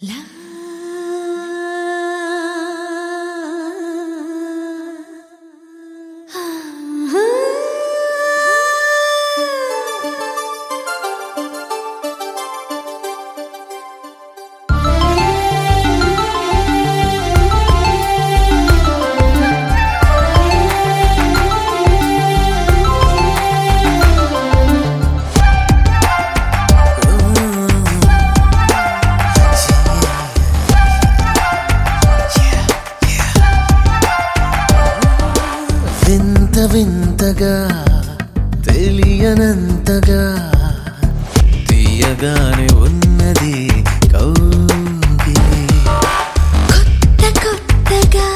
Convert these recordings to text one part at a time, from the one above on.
వింతగా తెలియనంతగా తీయగానే ఉన్నది కౌగిలి. కొత్త కొత్తగా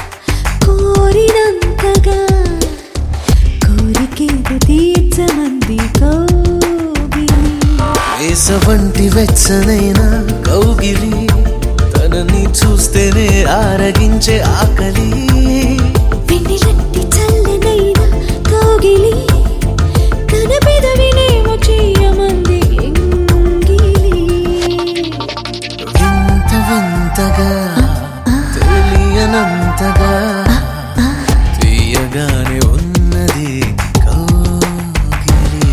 కోరినంతగా కోరికేదో తీర్చమంది కౌగిలి. వేసవంటి వెచ్చనైన కౌగిలి తనని చూస్తేనే ఆరగించే ఆకలి. వెన్నెలట్టి చల్లనైన కౌగిలి తన పెదవినేమో చేయమంది ఎంగిలి. వింత వింతగా తెలియనంతగా తీయగానే ఉన్నది కౌగిలి.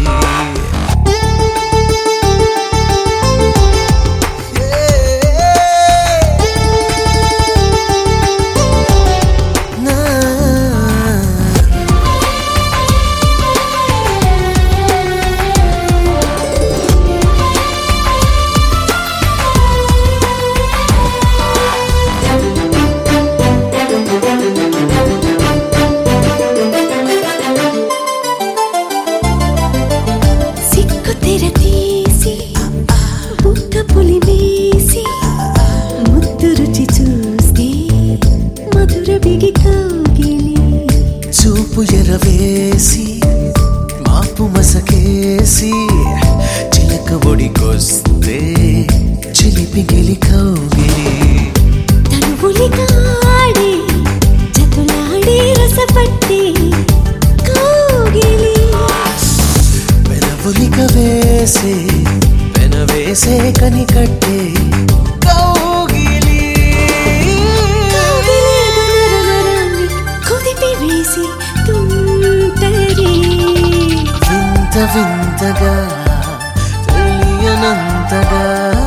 చూపు ఎరవేసి మాపు మసకేసి చిలక ఒడికొస్తే చిలిపి గిలి కౌగిలి. తనువులిగాడే చతులాడే రసపట్టి కౌగిలి. పెదవులిక వేసే పెనవేసే కనికట్టే కౌగిలి. వింత వింతగా తెలియనంతగా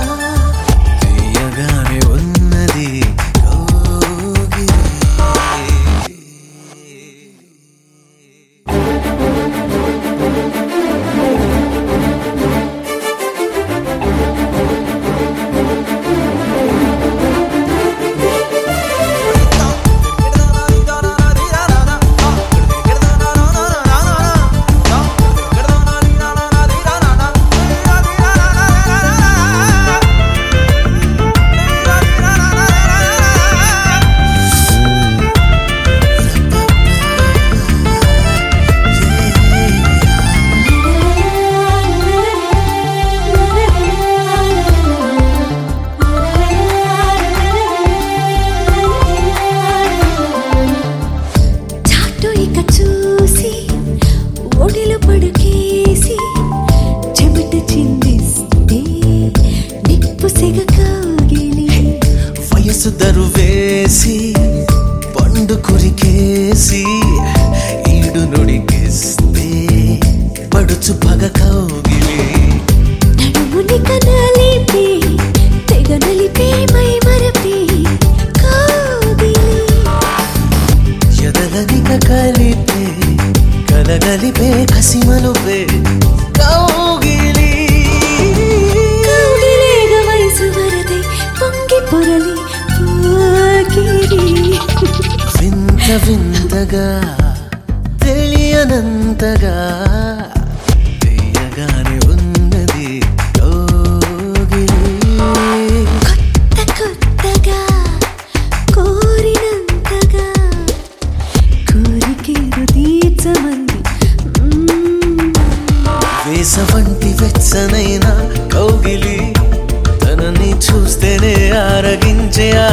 తీయగానే ఉన్నది కౌగిలి. చూసి ఒడిలో పడుకేసి చెమట చిందిస్తే నిప్పు సెగ కౌగిలి. వయసు దరువేసి పండు కొరికేసి ఈడు నుడికిస్తే పడుచు పగ కౌగిలి. నడుముని కనలిపి తెగ నలిపి మై మరపి కౌగిలి. ఎదలనిక కలిపే కలగలిపే కసిమలుపే కౌగిలి. కౌగిలేగ వయసు వరదై పొంగి పొరలి పోకిరి. వింత వింతగా తెలియనంతగా తీయగానే ఉన్నది కౌగిలి. కొత్త కొత్తగా కోరినంతగా కోరికేదో తీర్చమంది. వేసవంటి వెచ్చనైన కౌగిలి తనని చూస్తేనే ఆరగించే